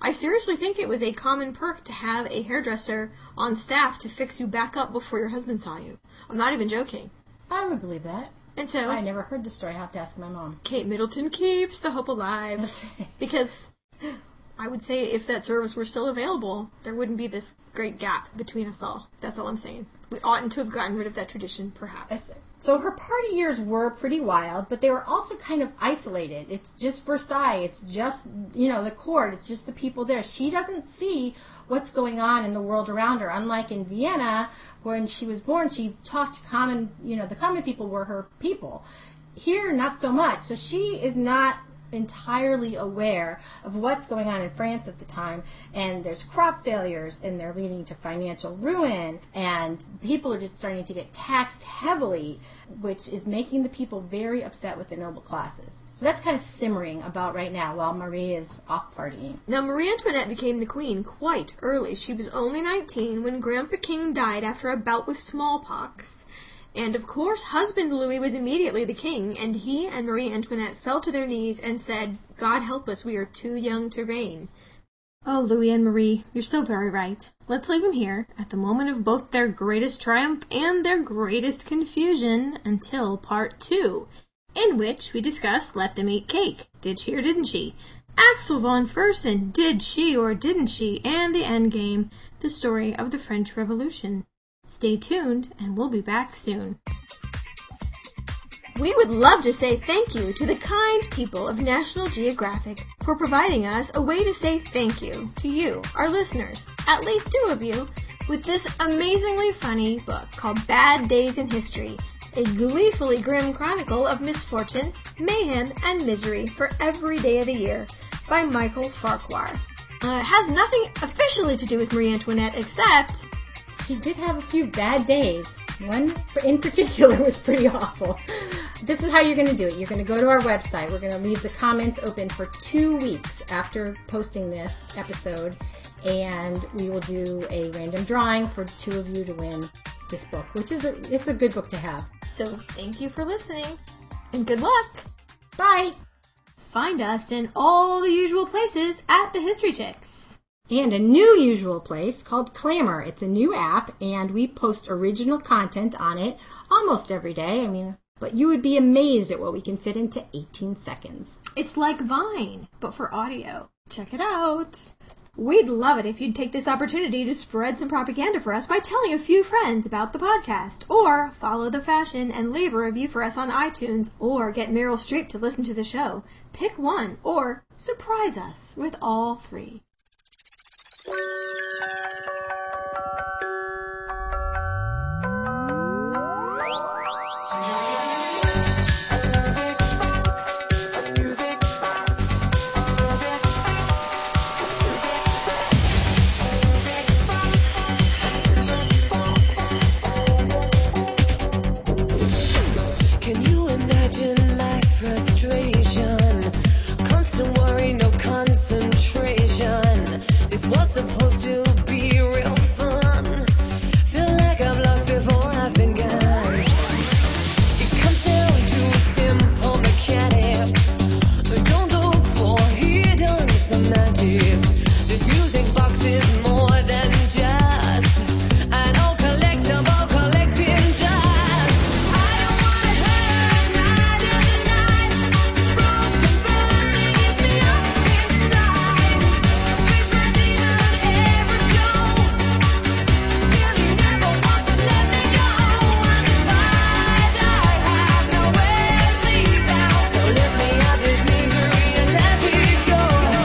I seriously think it was a common perk to have a hairdresser on staff to fix you back up before your husband saw you. I'm not even joking. I would believe that. And so... I never heard the story. I have to ask my mom. Kate Middleton keeps the hope alive. That's right. Because I would say if that service were still available, there wouldn't be this great gap between us all. That's all I'm saying. We oughtn't to have gotten rid of that tradition, perhaps. So her party years were pretty wild, but they were also kind of isolated. It's just Versailles. It's just, you know, the court. It's just the people there. She doesn't see what's going on in the world around her. Unlike in Vienna, when she was born, she talked to common, you know, the common people were her people. Here, not so much. So she is not entirely aware of what's going on in France at the time, and there's crop failures, and they're leading to financial ruin, and people are just starting to get taxed heavily, which is making the people very upset with the noble classes. So that's kind of simmering about right now while Marie is off partying. Now, Marie Antoinette became the queen quite early. She was only nineteen when Grandpa King died after a bout with smallpox. And, of course, husband Louis was immediately the king, and he and Marie Antoinette fell to their knees and said, "God help us, we are too young to reign." Oh, Louis and Marie, you're so very right. Let's leave them here, at the moment of both their greatest triumph and their greatest confusion, until part two, in which we discuss Let Them Eat Cake. Did she or didn't she? Axel von Fersen, did she or didn't she? And the endgame, the story of the French Revolution. Stay tuned, and we'll be back soon. We would love to say thank you to the kind people of National Geographic for providing us a way to say thank you to you, our listeners, at least two of you, with this amazingly funny book called Bad Days in History, a gleefully grim chronicle of misfortune, mayhem, and misery for every day of the year by Michael Farquhar. Uh, it has nothing officially to do with Marie Antoinette except... she did have a few bad days. One in particular was pretty awful. This is how you're going to do it. You're going to go to our website. We're going to leave the comments open for two weeks after posting this episode, and we will do a random drawing for two of you to win this book, which is a, it's a good book to have. So thank you for listening, and good luck. Bye. Find us in all the usual places at the History Chicks. And a new usual place called Clamor. It's a new app, and we post original content on it almost every day. I mean, but you would be amazed at what we can fit into eighteen seconds. It's like Vine, but for audio. Check it out. We'd love it if you'd take this opportunity to spread some propaganda for us by telling a few friends about the podcast, or follow the fashion and leave a review for us on iTunes, or get Meryl Streep to listen to the show. Pick one, or surprise us with all three. Can you imagine my frustration? Constant worry, no concentration. This was supposed to be real fun. Feel like I've lost before I've been gone. It comes down to simple mechanics. Don't look for hidden semantics. This music box is more than just an old collectible collecting dust. I don't wanna hurt night and night. This broken burning eats me up inside. With my demon ever show. Still he never wants to let me go. And I have nowhere to leave now. So lift me out this misery and let me go.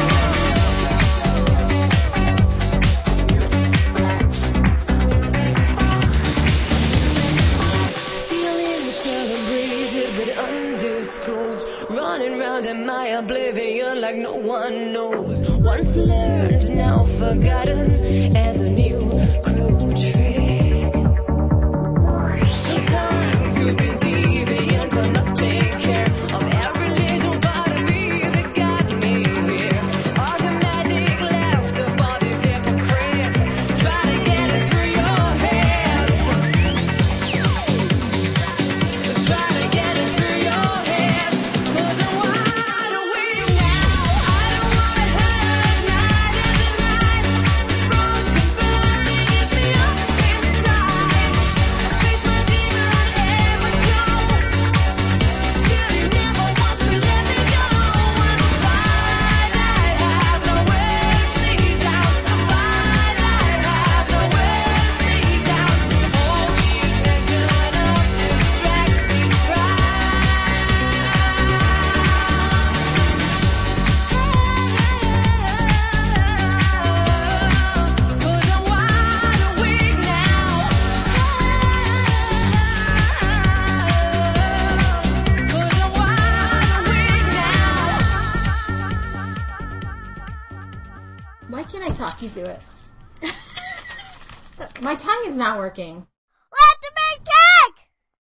Feeling celebrated but undisclosed. Running round in my oblivion like no one knows. Once learned, now forgotten as a new cruel trick. No time to be deviant, I must take care of every little part of me that got me here. Automatic left of all these hypocrites. Try to get it through your heads. Try to get it through your heads. 'Cause I'm wide awake now. I don't wanna hurt night and Why can't I talk? You do it. My tongue is not working.